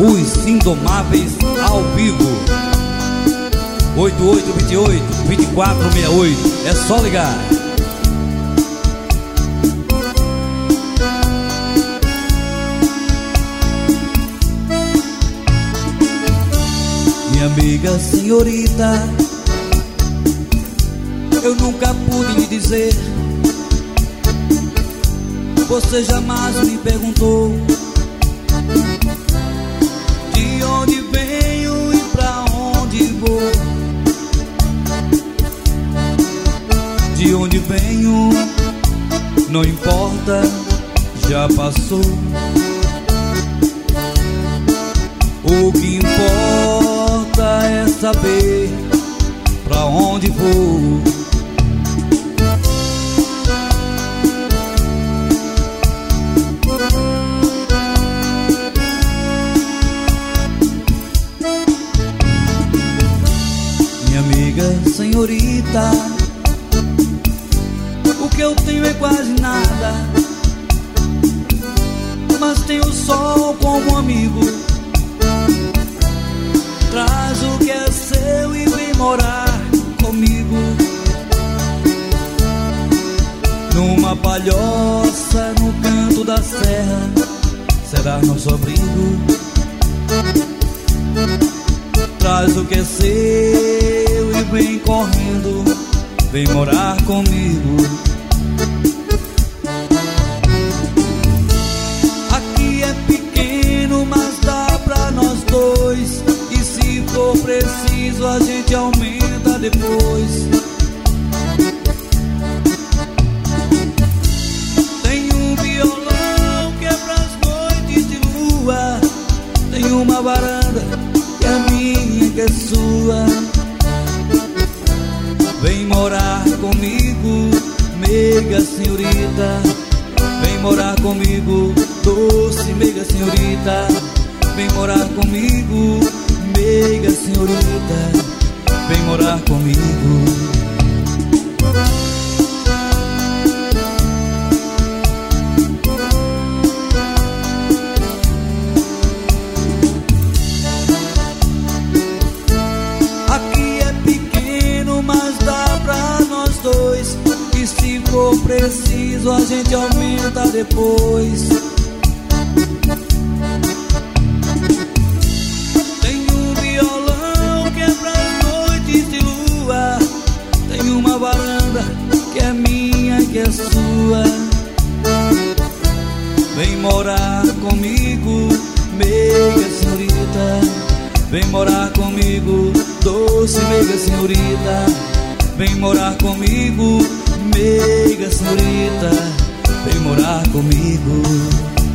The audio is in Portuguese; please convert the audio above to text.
Os Indomáveis ao vivo. 8828-2468. É só ligar. Minha amiga senhorita, eu nunca pude lhe dizer. Você jamais me perguntou de onde venho e pra onde vou. De onde venho não importa, já passou. O que importa é saber pra onde vou. Minha amiga senhorita, o que eu tenho é quase nada, mas tenho o sol como amigo. Traz o que é seu e vem morar comigo. Numa palhoça no canto da serra será nosso abrigo. Traz o que é seu e vem correndo, vem morar comigo. Aqui é pequeno, mas dá pra nós dois. E se for preciso a gente aumenta depois. Tem um violão que é pras noites de lua. Tem uma varanda que é minha, que é sua. Vem morar comigo, meiga senhorita. Vem morar comigo, doce meiga senhorita. Vem morar comigo, meiga senhorita. Vem morar comigo. Aqui é pequeno, mas dá pra nós dois. E se for preciso a gente aumenta depois. Tem um violão que é pras noites de lua. Tem uma varanda que é minha, que é sua. Vem morar comigo, meiga senhorita. Vem morar comigo, doce meiga senhorita. Vem morar comigo, meiga senhorita. Vem morar comigo.